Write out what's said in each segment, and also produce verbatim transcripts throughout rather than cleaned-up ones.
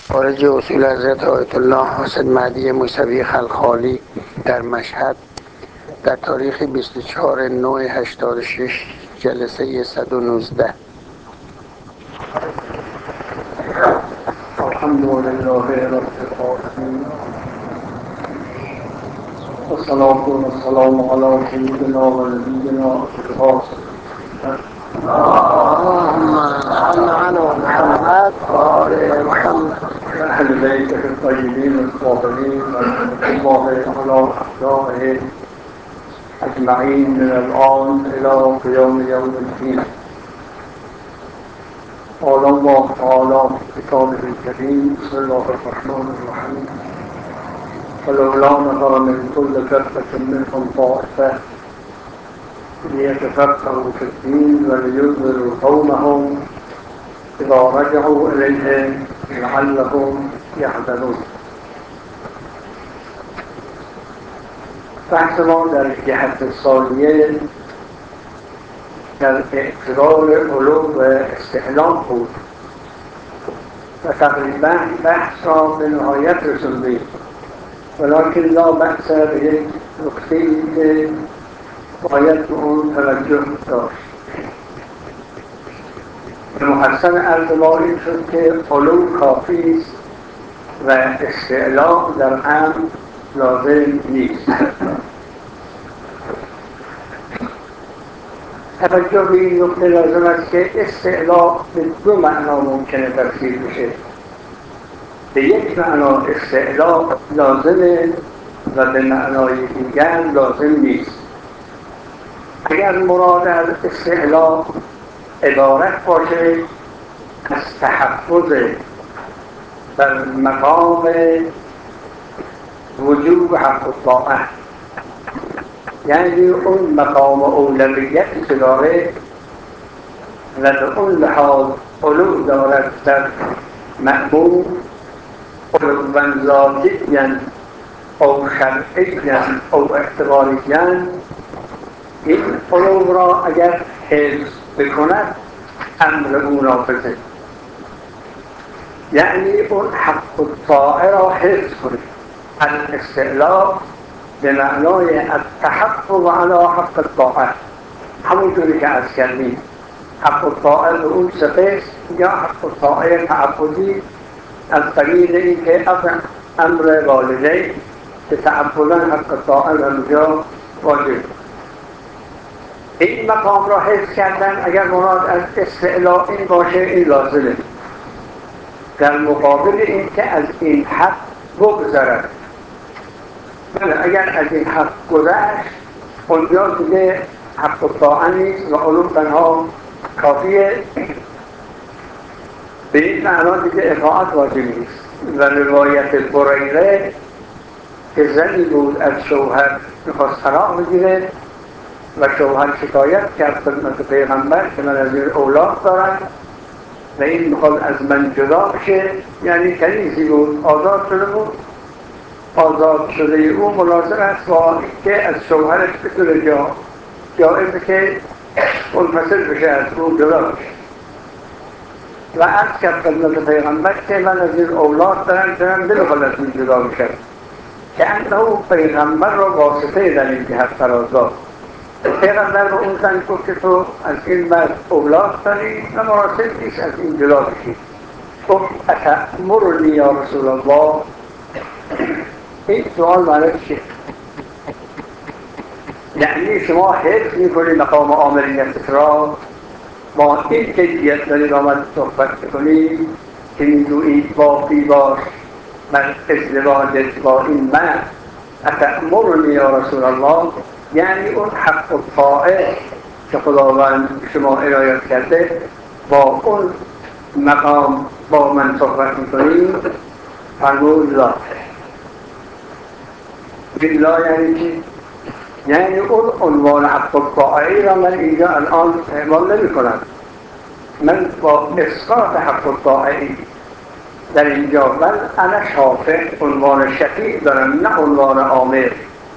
خارج اصول حضرت آیت الله حسین مهدی موسوی خلخالی در مشهد در تاریخ بیست و چهار نه هشتاد و شش جلسه صد و نوزده. الحمدلله رب العالمین و صلاة و سلام علی سیدنا و نبینا اللهم صل على محمد وآل محمد اهل بیته الطیبین الطاهرین و الله علی اعدائه اجمعین من الآن الى قیام یوم الدین. قال الله تعالی في كتابه الكريم بسم الله الرحمن الرحيم فلولا نفر من كل فرقة منهم طائفة ليتفقهوا في الدين ولينذروا قومهم إذا رجعوا إليهم لعلهم يحذرون. بحث ما در جهت ثانیه در اعتبار علو و استعلام بود و تقریبا بحث را به نهایت رسوندیم، ولکن لا بحث به یک نکته‌ای که باید به اون توجه داشت. به محسن عرض ما این شد که علو کافی است و استعلام در امر لازم نیست. توجه به این نکته لازم است که استعلاء به دو معنا ممکنه تفسیر بشه. به یک معنا استعلاء لازمه و به معنای دیگر لازم نیست. اگر مراد از استعلاء عبارت باشه از تحفظ بر مقام وجوب حق الطاعه، یعنی اون مقام اولویتی که داره و به اون لحاظ علو دارد در مأمور، علوا ذاتیا او شرعیا او اعتباریا، این علو را اگر حفظ بکند امر او نافذه، یعنی اون حق الطاعه را حفظ کنه. الاستعلاء به معنای التحفظ علی حق الطاعه، همونطوری که عرض کردیم حق الطاعه به اون سه یا حق الطاعه تعبدی از قبیل این که امر والدین که تعبداً حق الطاعه و اونجا واجب. این مقام را حفظ کردن اگر مراد از استعلاء این باشه این لازمه، در مقابل این که از این حق بگذرد. بله اگر از این حق گذشت اونجا دیگه حق الطاعه نیست و علو تنها کافیه، به این معنا دیگه اطاعت واجب نیست. و روایت بریره که زنی بود از شوهر میخواست طلاق بگیره و شوهر شکایت کرد خدمت پیغمبر که من از این اولاد دارم و این میخواد از من جدا بشه، یعنی کنیزی بود آزاد شده بود، آزاد شده او ملازم است با که از شوهرش بتونه جا جایزه که منفصل بشه از او جدا بشه و عرض کرد خدمت پیغمبر که من از این اولاد دارم که من نمیخواد از این جدا بشه، که انه پیغمبر را واسطه در این جهت قرار داد. پیغمبر به اون زن گفت که تو از این مرد اولاد داری و مناسب نیست از این جدا بشی. گفت اتأمرنی یا رسول الله، این سوال معنی چیه؟ یعنی شما حفظ میکنی مقام آمریت را با این کیفیت دارید آمد صحبت کنی که میگویید باقی باش من ازدواجت با این مرد. اتأمرنی یا رسول الله یعنی اون حق الطاعه که خداوند شما عنایت کرده با اون مقام با من صحبت میکنی. فرمود لا. بالله یعنی چی؟ یعنی اون عنوان حق الطاعه را من اینجا الان اعمال نمی کنم. من با اسقاط حق الطاعه در اینجا من انا شافع عنوان شفیع دارم، نه عنوان عامل.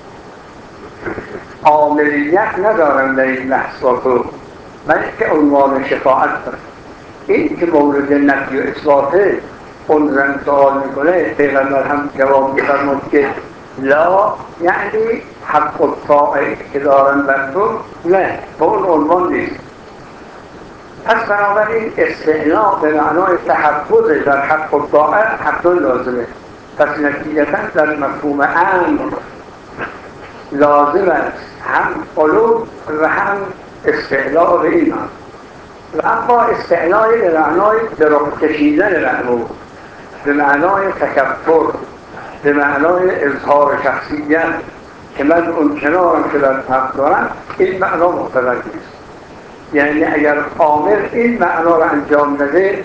عاملیت ندارم در این بحث با تو، من که عنوان شفاعت دارم. این که مورد نفی و اثباته اون زن سوال میکنه، پیغمبر هم جواب میفرمود که لا یعنی حق الطاعه که دارن بر تو، نه به اون عنوان نیست. پس بنابراین استعلاء به معنای تحفظ در حق الطاعه حق لازمه. پس نتیجتا در مفهوم امر لازم است هم علو و هم استعلاء به ایمان. و اما استعلاء به معنای به رخ کشیدن مأمور، به معنای تکبر، به معنای اظهار شخصیت که من اون کنارم که در حق دارم، این معنا معتبر نیست. یعنی اگر آمر این معنا را انجام نده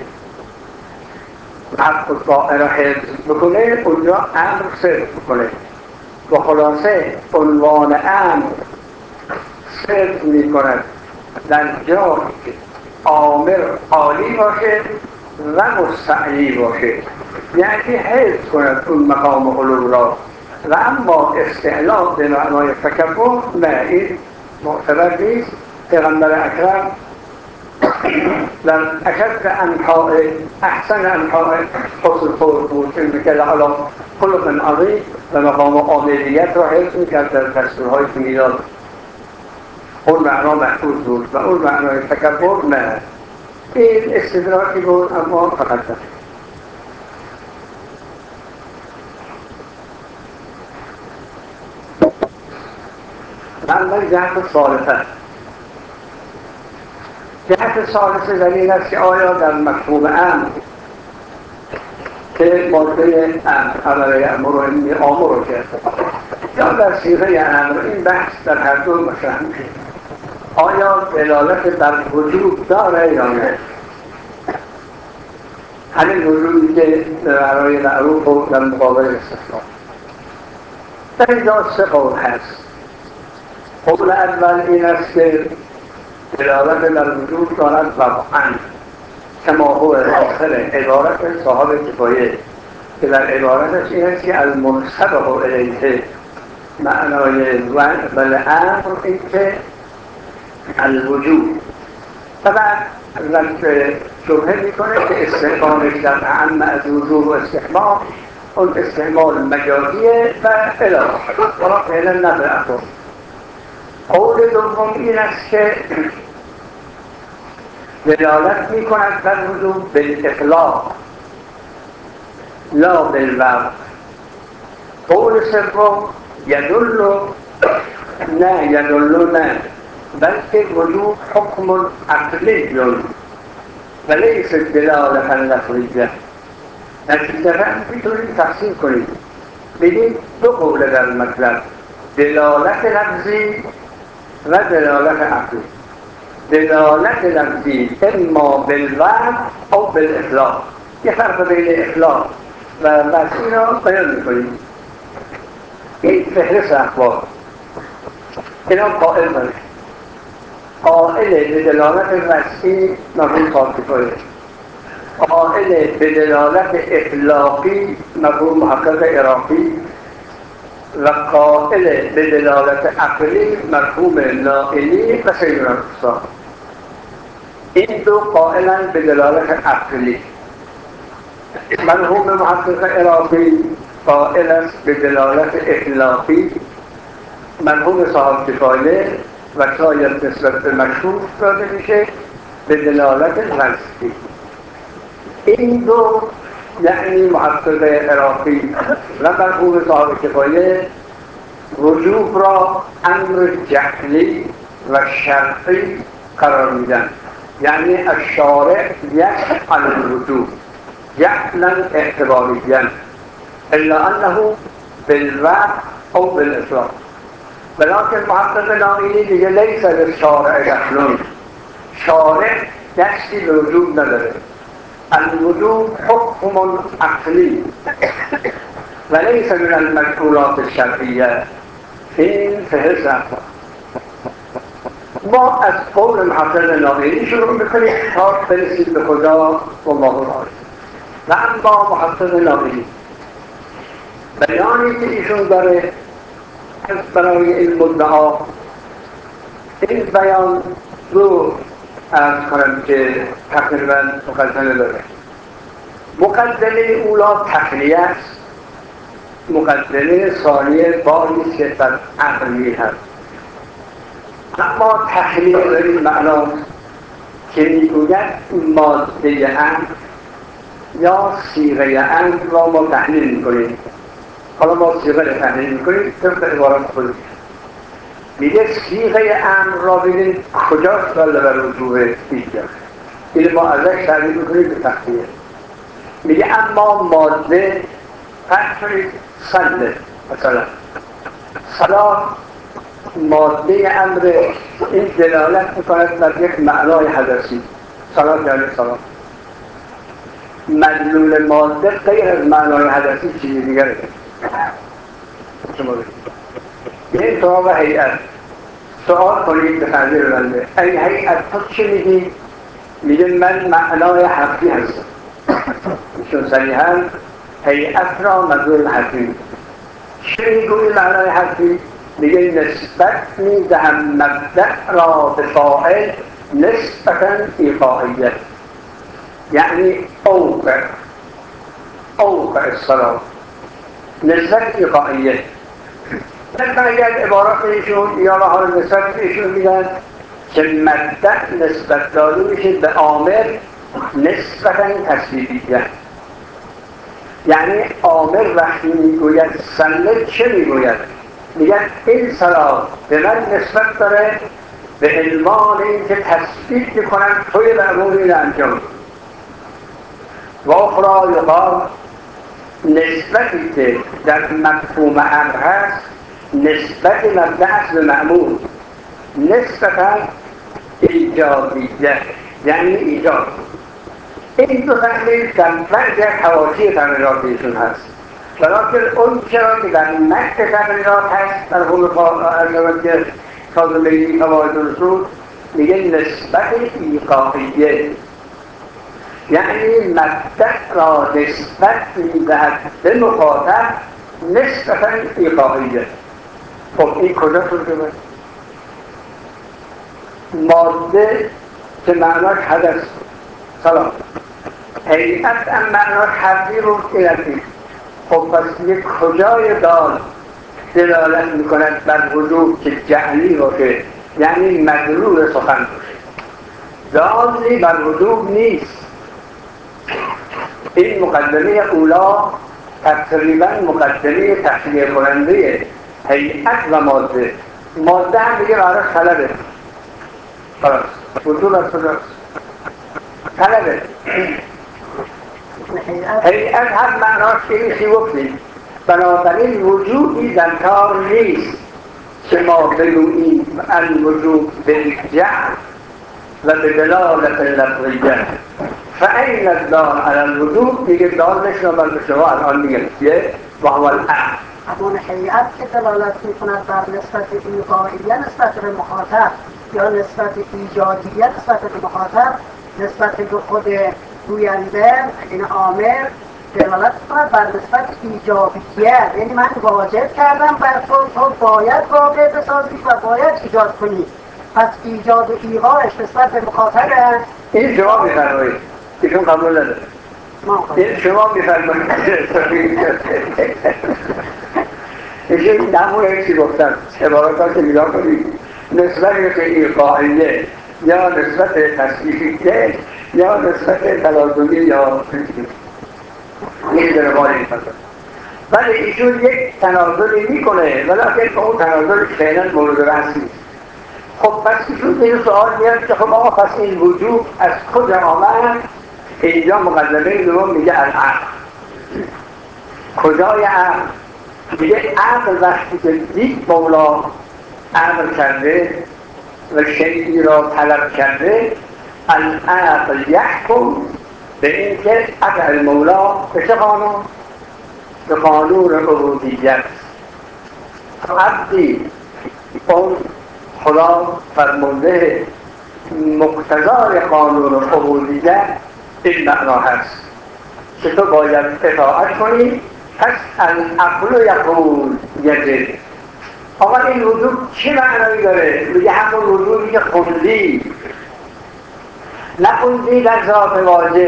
حق الطاعه را حفظ بکنه، اونجا امر صرف بکنه. و خلاصه عنوان امر صرف می کند در جایی که آمر عالی باشه و مستعلی باشه، یعنی حفظ کند اون مقام علو را. و اما استعلاء به معنای تکبر نه، این معتبر نیست. پیغمبر اکرم در اشد انحاء احسن انحاء حسن خلق بود، این که علا خلق عظیم و مقام عاملیت را حفظ میکرد در دستورهای که میداد. اون معنا محفوظ بود و اون معنای تکبر نه. این استدراکی بود اما فقط نه. من جهت ثالثه جهت ثالثه در این است که آیا در مفهوم امر که ماده امر عمل امر و این آمر رو کرد یا در صیغه امر، این بحث در هر دو مطرح میشه. آیا دلالت بر وجود داره یا نه؟ همین وجودی که برای معروف و در مقابل استثناء. در اینجا سه قول هست. قول اول این است که دلالت بر وجود دارد وضعاً کما هو آخر عبارت صاحب کفایه، که در عبارتش این است که المنسبه الیه معنای ول امر این که الوجود. و بعد رد شبهه میکنه که استعمالش در اعم از وجود و استعمال اون استعمال مجازیه و اله ولا فعلا نفع اخر. قول دوم این است که دلالت می کند بر وجود بالاطلاق لا بالوضع. قول سوم یدل نه یدل نه بلکه وجود حکم عقلی ولیس دلالت لفظیه. نتیجه میتونید تقسیم کنید، بگید دو قول در مطلب، دلالت لفظی و دلالت عقلی. دلالت لفظی اما بالوضع او بالاطلاق. یه فرق بین اطلاق و وضعی را بیان میکنیم. این فهرست اخبار اینا قائل داره. قائل به دلالت وضعی مفهوم صاحب قائل به دلالت اطلاقی مفهوم محقق عراقی و قائل به دلالت عقلی مرحوم نائلی و سیدنا الرسول. این دو قائلن به دلالت عقلی. مرحوم محقق عراقی قائل است به دلالت اطلاقی. مرحوم صاحب کفایه و شاید نسبت به مشهور داده میشه به دلالت وضعی. این دو یعنی محقق عراقی و مرحوم صاحب کفایه وجوب را امر جعلی و شرعی قرار میدن. یعنی الشارع یفعل الوجوب جعلا اعتباریا الا انه بالوضع او بالاطلاق. ولكن محقق نائلی دیگه لیس للشارع دخل، شارع دستی به وجوب نداره. الوجوب حکم عقلی وليس من المجهولات الشرعیه. این فهرست اخبار. ما از قول محقق نائلی شروع میکنیم تا برسیم به خدا والله العالم. و اما محقق نائلی بیانی که ایشون داره از برای این مدعا، این بیان رو از کنم که تقریبا مقدمه داره. مقدمه اولا تخلیه است، مقدمه ثانیه باری که در عقلی هست. اما تخلیه به این معنا که میگوید ماده امر یا صیغه امر را ما تحلیل میکنیم. حالا ما صیغه را تحلیل میکنیم طبق عبارات خود. میگه صیغه امر را ببینید کجاست داله بر وجوه دیگر، این ما ازش تعریف میکنیم به تخلیه. میگه اما ماده فرض کنید صله، مثلا صلات ماده امر، این دلالت میکند بر یک معنای حدثی. صلات یعنی صلات. مدلول ماده غیر از معنای حدثی چیزی دیگره. شما بگید این سوال و هیئت سوال کنید به تنظیر بنده ای هیئت تو چی میگی؟ میگه من معنای حرفی هستم. چون صریحا هیئت را مدلول حرفی. چی میگوی معنای حرفی؟ میگه نسبت میدهم مبدأ را به فاعل نسبتا ایقاعیت، یعنی اوقع اوقع الصلاة نسبت ایقاعیت. مثلا اگر عبارات ایشون یا حال نسبت ایشون میگن که مبدأ نسبت داده میشه به عامر نسبتا تسبیبیت، یعنی عامر وقتی میگوید صله چه میگوید؟ میگن این صلاة به من نسبت داره به عنوان این که تثبیت میکنن توی مأمور این انجام. و اخرى یقال نسبتی که در مفهوم امر هست نسبت مبدأ است به مأمور نسبتا ایجابیت، یعنی ایجاب. این دو تحلیل در بعضی از حواشی تغییرات ایشون هست، ولیکن اون چرا که در متن تغییرات هست در حول که کاظمی فواید رسول میگه نسبت ایقاعیه، یعنی مبدأ را نسبت میدهد به مخاطب نسبتا ایقاعیه. خب این کجا شده بود؟ ماده که معناش حدث سلام، هیئت هم معناش حرفی رو ایرتی. خب پس یک کجای دال دلالت میکند بر وجود که جعلی باشه، یعنی مدلول سخن باشه، دالی بر وجود نیست. این مقدمه اولا تقریبا مقدمه تخلیه کننده هیئت و ماده. ماده هم دیگه براش طلبه، خلاص وجود از کجاست؟ طلبه. هیئت هم معناش اینشی گفتیم، بنابراین وجودی در کار نیست که ما بگوییم الوجود بالجعل و به دلالت لفظیه. فأین الدال علی الوجود دیگه دال نشنامل به شما الان میگه چیه؟ و هو العقل. همون هیئت که دلالت میکند بر نسبت ایقاعیه نسبت به مخاطب یا نسبت ایجادیه نسبت به مخاطب، نسبت به خود گوینده این عامر دلالت میکند بر نسبت ایجابیه، یعنی من واجب کردم بر تو، تو باید واقع بسازی و باید ایجاد کنی. پس ایجاد و ایقاعش نسبت به مخاطب هست. این شما میفرمایید، ایشون قبول نداره. این شما میفرمایید. ایشون نمونه ایشی گفتن عبارات که میگاه کنید نسبت به ایقاعیه یا نسبت تصویفیه یا نسبت تلازمی یا این درباره این فضل. ولی ایشون یک تناظری میکنه ولیکن اون تناظر فعلا مورد بحث نیست. خب پس ایشون این سوال میاد که خب آقا پس این وجود از کجا آمد؟ اینجا مقدمه دوم میگه العقل. کجای عقل؟ میگه عقل وقتی که دید مولا عقل کرده و شیعی را طلب کرده، العقل یحکم به این که عقل مولا به چه قانون؟ به قانون عبودیت. عبدی اون خدا فرمانده مقتضای قانون عبودیت این معنا هست که تو باید اطاعت کنی. پس العقل یقول یجب. آقا این وجود چه معنایی داره؟ میگه همون وجودی که خوندی، نخوندی در ذات واجب،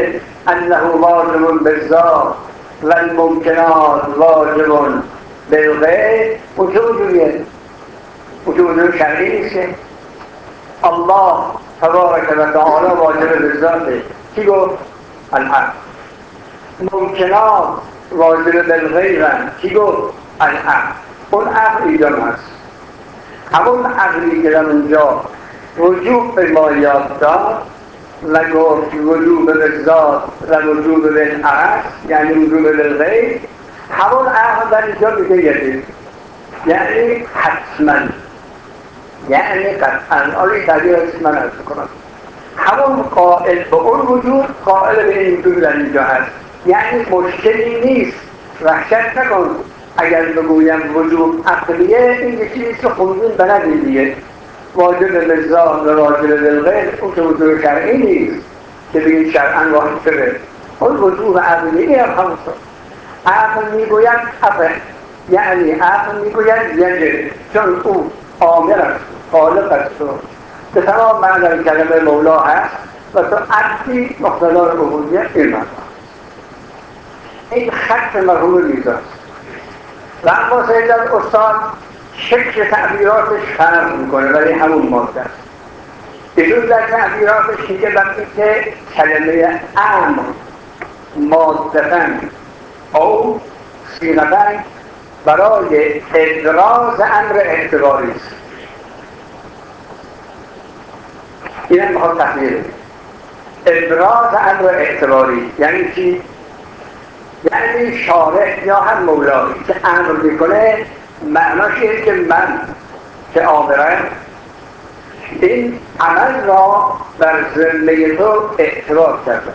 انه واجب بالذات و الممکنات واجب بالغیر، اون چه وجودیه؟ اون چه وجود شرعی نیسته. الله تبارک و تعالی واجب بالذاته. کی گفت؟ الحق. ممکنات واجب بالغیرن. کی گفت؟ الحق. اون عقل اینجا هست. همون عقلی که در اونجا وجوب به ما یاد داد و گفت وجوب بالذات و وجوب بالعقل، یعنی وجوب بالغیر، همون عقل در اینجا میگه یکی، یعنی حتما، یعنی قطعا. آره تعبیر هست من عرض کنم. همون قائل به اون وجود قائل به این وجود در اینجا هست. یعنی مشکلی نیست. وحشت نکن اگر بگویم وجوب عقلیه، این یکی نیست که خوندین بلدین دیگه. واجب بالذات و واجب بالغیر، اون که وجود شرعی نیست که بگید شرعا واحد شده. اون وجود عقلی هم همون شد. عقل میگوید افه، یعنی عقل میگوید یجب، چون او آمر است، خالق است و به تمام معنی کلمه مولا هست و تو عقلی مقتضای ربوبیت این معنی. این خط مرحوم میزاست و اما سید استاد شکل تعبیراتش فرق میکنه ولی همون ماده است. ایشون در تعبیراتش میگه وقتی که کلمه امر مادتن او صیغتن برای ابراز امر اعتباری است. این هم میخواد تحلیل ابراز امر اعتباری یعنی چی؟ یعنی شارع یا هم مولایی که امر میکنه معناش اینه که من که آمرم این عمل را بر ذمه تو اعتبار کردم.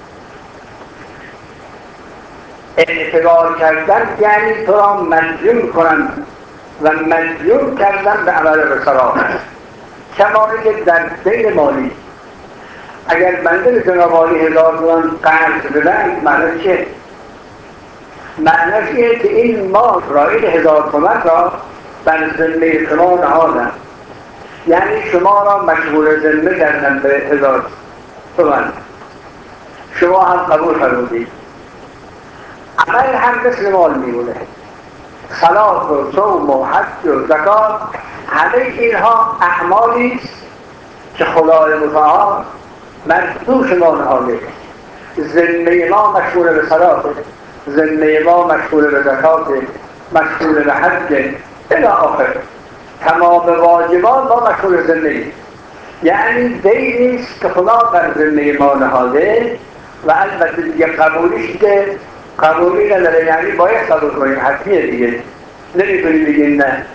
اعتبار کردن یعنی تو را مدیون کنم و مدیون کردن به عمل بسرا. کمالی که در دین مالی اگر بنده به جناب عالی هزار تومان قرض بدن معنی چیه؟ معنیش اینه که این مال را، این هزار تومان را بر ذمه شما نهادم، یعنی شما را مشغول ذمه کردن به هزار تومان، شما هم قبول فرمودید. عمل هم مثل مال میمونه. صلات و صوم و حج و زکات همه اینها اعمالی است که خدای متعال بر دوش ما نهاده. ذمه ما مشغول به صلات، ذمه ما مشغول به زکات، مشغول به حج الی آخر. تمام واجبات ما مشغول ذمه، یعنی دینی است که خدا بر ذمه ما نهاده و البته دیگه قبولیش که قبولی نداره، یعنی باید قبول کنیم، حتمیه دیگه، نمیتونیم بگیم نه.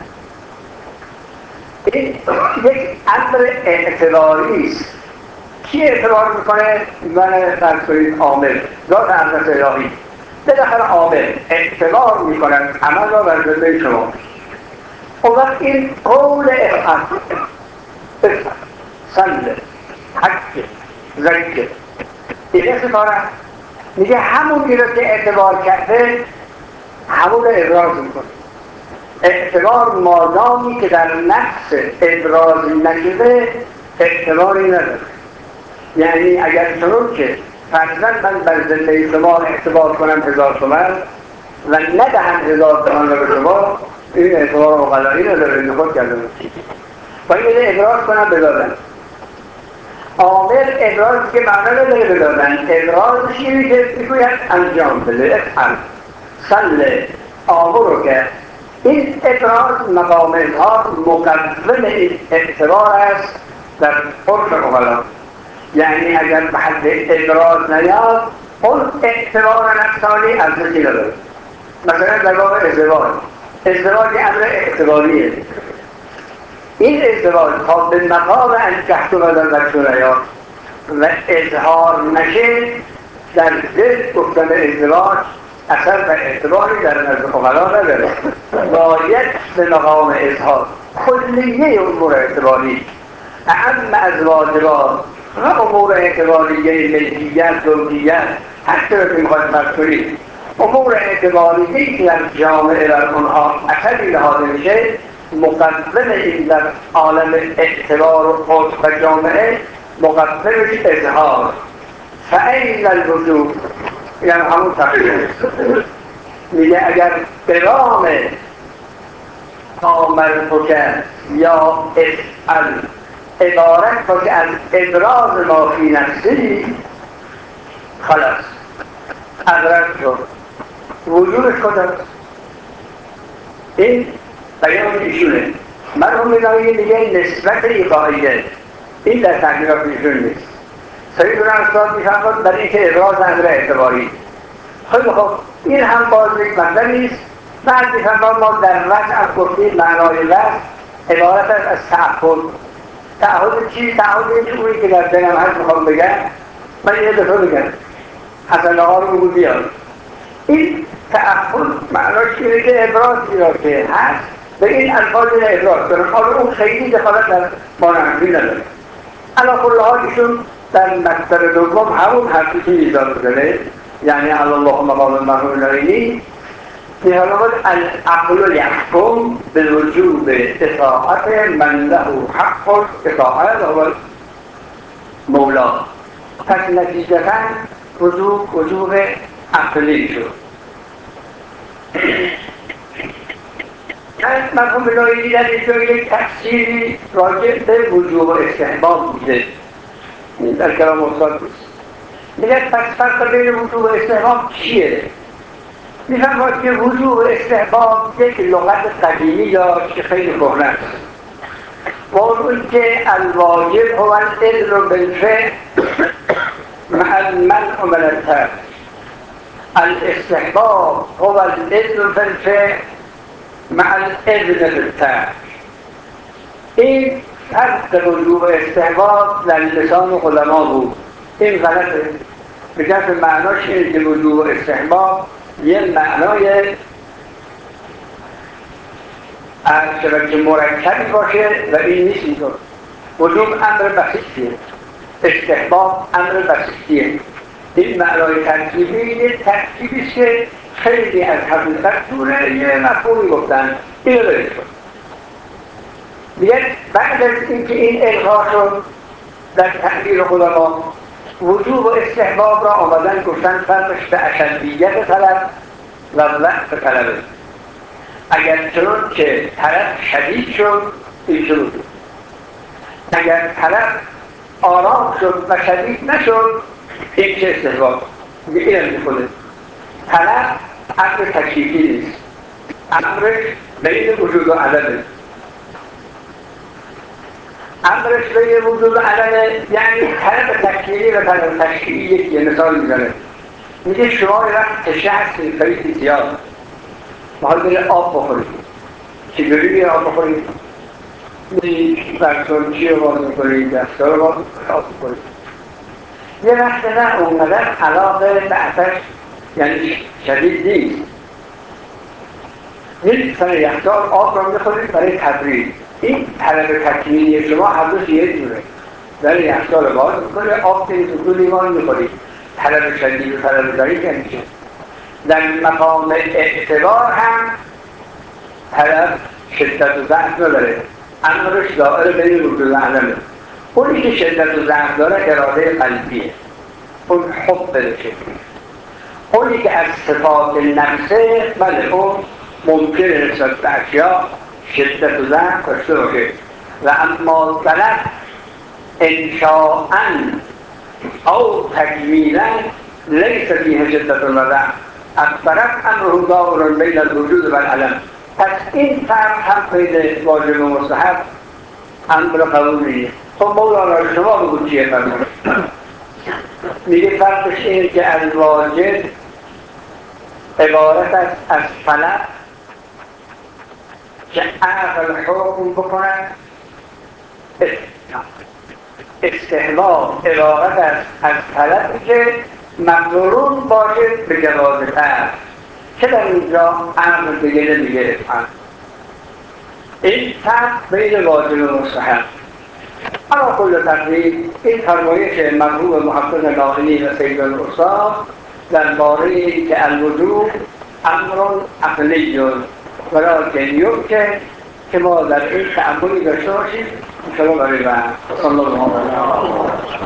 این یک امر اعتباری است. کی اعتبار میکنه؟ من فرض کنید عامل، ذات حضرت الهی بالاخره عامل اعتبار میکنن عمل را بر ذمه شما. اون وقت این قول افعل صله حج زکه این ستاره میگه همون رو که اعتبار کرده همون رو ابراز میکنه. اعتبار مادامی که در نفس ابراز نشده اعتباری نداره. یعنی اگر چنون که فرضاً من بر ذمه شما اعتبار کنم هزار تومن و ندهم هزار تومن رو به شما، این اعتبار مقلعی نداره، این خود کردم باید ابراز کنم بدادن. عامل ابراز که معنی نداره بدادن، ابرازش اینه که بگوید انجام بده، افعل صله آمو رو که این ابراز مقام اظهار مقدم این اعتبار است در عرف اقلا. یعنی اگر به حد ابراز نیاد اون اعتبار نفسانی ارزشی نداره. مثلا در باب ازدواج، ازدواج امر اعتباریه. این ازدواج تا به مقام انکحت و در نیاد و اظهار نشه در دل گفتن ازدواج اثر و اعتباری در نزد فقها نداره. باید به مقام اظهار کلیه امور اعتباری اهم از واجبات و امور اعتباریه ملکیت، زوجیت، هر چرا که میخواید فرض کنید امور اعتباریه که در جامعه در اونها اثری نهاده میشه، مقدم این در عالم اعتبار و عرف و جامعه مقدمش اظهار. فأین الوجوب، یعنی همون تقریبه میگه اگر قرام آمر فکر یا اسأل عبارت باشه از ابراز ما فی نفسی، خلاص ادرک شد. وجودش کجاست؟ این بیان ایشونه. مرحوم نایی میگه نسبت ایقاعیه، این در تحقیقات ایشون نیست. سید استاد میفرماد برای اینکه ابراز امر اعتباری. خیلی خب این هم باز یک مطلب نیست. بعد میفرماد ما در وجه از گفتیم معنای وجه عبارت از تعهد. تعهد چی؟ تعهد این اونی که در دلم هست میخوام بگم، من یه دفعه بگم حسن آقا رو بگو بیاد. این تعهد معناش اینه که ابرازی را که هست به این الفاظ را ابراز کنم. حالا اون خیلی دخالت در مانعمدی نداره. علا کل حالشون در مقصد دوم همون حرفی که ایجاد شده، یعنی الله مقام مرحوم نایینی می‌فرماید العقل یحکم بوجوب اطاعت من له حق الاطاعه و هو مولا. پس نتیجتاً وجوب وجوب عقلی شد. مرحوم نایینی در اینجا یک تفسیری راجع به وجوب و استحباب میده. در کلام استاد بود. میگه پس فرق بین وجوب و استحباب چیه؟ میفرماید که وجوب و استحباب یک لغت قدیمی داشت که خیلی کهنه است. و اون که الواجب هو الاذن بالفعل مع المنع من الترک، الاستحباب هو الاذن بالفعل مع الاذن بالترک. این فرق وجوب و استحباب در لسان علما بود. این غلطه. بجرد معناش اینه که وجوب و استحباب یه معنای عرض که مرکبی باشه و این نیست اینطور. وجوب امر بسیطیه، استحباب امر بسیطیه. این معنای ترکیبی یه ترکیبیست که خیلی از حقیقت دوره یه مفهومی گفتن. اینو دارید شد. دیگه بعد از اینکه این الغا شد در تعبیر علما، وجوب و استحباب را آمدن گفتن فرقش به اشدیت طلب و وقت طلبه. اگر چون که طلب شدید شد این شد، اگر طلب آرام شد و شدید نشد این چه استحباب. این هم میکنه طلب امر تکلیفی نیست، امرش بین وجود و عدمه. امرش بین وجود و عدمه یعنی طلب تکلیفی و طلب تشکیلی یکی. مثال میزنه میگه شما یه وقت تشه هستید خیلی زیاد، محال بره آب بخورید. چجوری بیره آب بخورید؟ میگه برسانچی رو باز میکنید، دستا رو باز میکنید. یه وقت نه اونقدر علاقه به عطش یعنی شدید نیست، یک سر یخچال آب رو میخورید برای تبرید. این طلب تکمیلی شما هر دوش یه جوره. در یخچال باز میکنید آب که تو لیوان میخورید. طلب شدید و طلب ضعیف یعنی چه؟ در مقام اعتبار هم طلب شدت و ضعف نداره، امرش دائر بین وجود و عدمه. اونی که شدت و ضعف داره اراده قلبیه، اون حب بشه. اونی که از صفات نفسه بله اون ممکنه نسبت به اشیاء شدت و ضعف داشته باشه. و اما طلب انشاءً او تکمیلاً لیس فیه شدت و ضعف، اکبرت امره دائر بین الوجود و العدم. پس این فرق هم بین واجب و مستحب امر قبولیه. خب مولانا شما بگو چیه فرمون؟ میگه فرقش اینه که الواجب عبارت است از طلب که عقل حکم بکنند، استحباب عبارت است از طلب که مقرون باشه به جواز طلب که در اینجا عقل دیگه نمیگه. این فرق بین واجب و مستحب. اما کل تقریب این فرمایش مرحوم محقق ناینی و سید الاستاد درباره اینکه الوجوب امر عقلی ولکن یمکن که ما در این تأملی داشته باشیم ان شاء الله برای بعد. صلی الله علیه و